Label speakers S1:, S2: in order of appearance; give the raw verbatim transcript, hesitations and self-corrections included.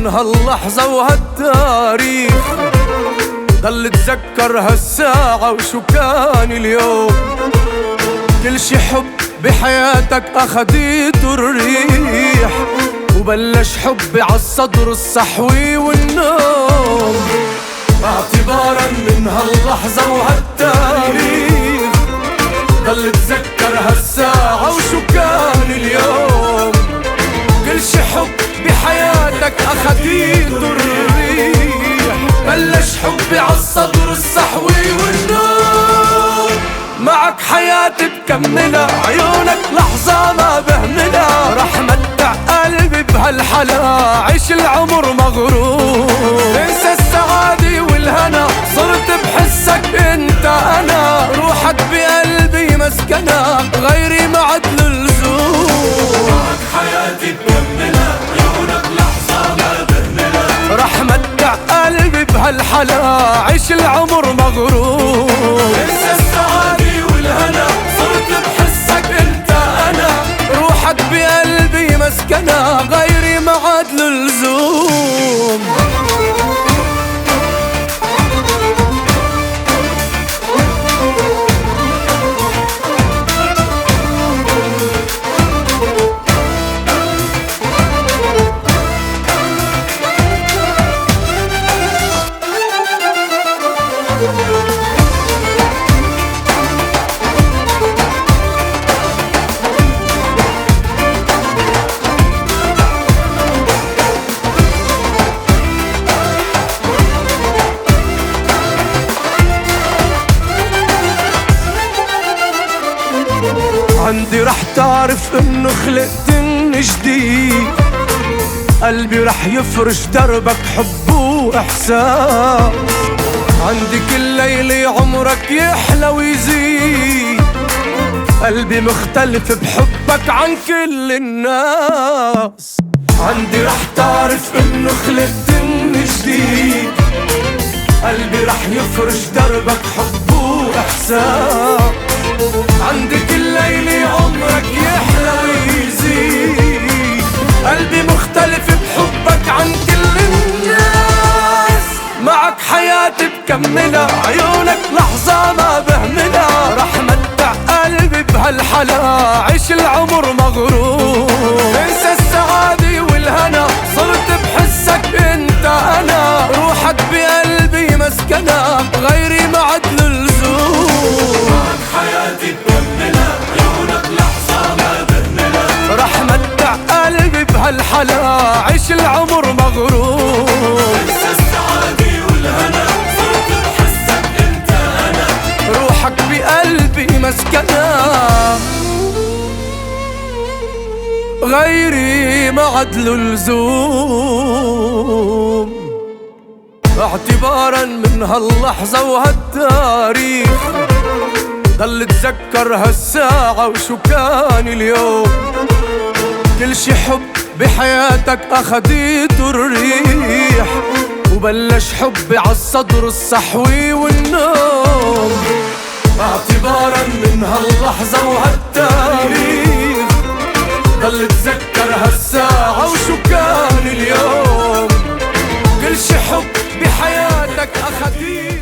S1: من هاللحظة وهالتاريخ، ضل اتذكر هالساعة وشو كان اليوم. كل شي حب بحياتك أخديته الريح، وبلش حبي عالصدر الصحوي والنوم. اعتبارا من هاللحظة وهالتاريخ، ضل اتذكر هالساعة وشو كان اليوم. كل شي حب بحياتك أخديته الريح، بلش حبي عالصدر الصحوي والنوم. معك حياتي بكملها، عيونك لحظة ما بهملها. رح متع قلبي بهالحلا، عيش العمر مغرور. انسى السعادة والهنا، صرت بحسك انت انا. روحك بقلبي مسكنها، غيري ما عد له لزوم.
S2: معك حياتي بكملها، عيونك لحظة ما بهملها.
S1: رح متع قلبي بهالحلا، عيش العمر مغرور.
S2: انسى السعادة والهنا، صرت بحسك انت انا.
S1: روحك بقلبي مسكنها، غيري ما عاد له لزوم. عندي رح تعرف انه خلقت من جديد، قلبي رح يفرش دربك حب واحساس. عندي كل ليلة عمرك يحلى ويزيد، قلبي مختلف بحبك عن كل الناس. عندي رح تعرف انه خلقت من جديد، قلبي رح يفرش دربك حب واحساس. عندي كل ليلة عمرك يحلى ويزيد، قلبي مختلف بحبك عن كل الناس. معك حياتي بكملها، عيونك لحظة ما بهملها. رح متع قلبي بهالحلا، عيش العمر مغرور. انسى السعادة والهنا، صرت بحسك انت انا. روحك بقلبي مسكنها، غيري ما عد له لزوم.
S2: معك حياتي بكملها، عيونك لحظة ما بهملها.
S1: رح متع قلبي بهالحلا، عيش العمر مغرور.
S2: انسى السعادة والهنا، صرت بحسك انت انا.
S1: روحك بقلبي مسكنها، غيري ما عد له لزوم. اعتبارا من هاللحظة وهالتاريخ، ضل اتذكر هالساعة وشو كان اليوم. كل شي حب بحياتك أخديته الريح، وبلش حبي عالصدر الصحوي والنوم. اعتبارا من هاللحظة وهالتاريخ، ضل اتذكر هالساعة وشو كان اليوم. كل شي حب بحياتك أخديته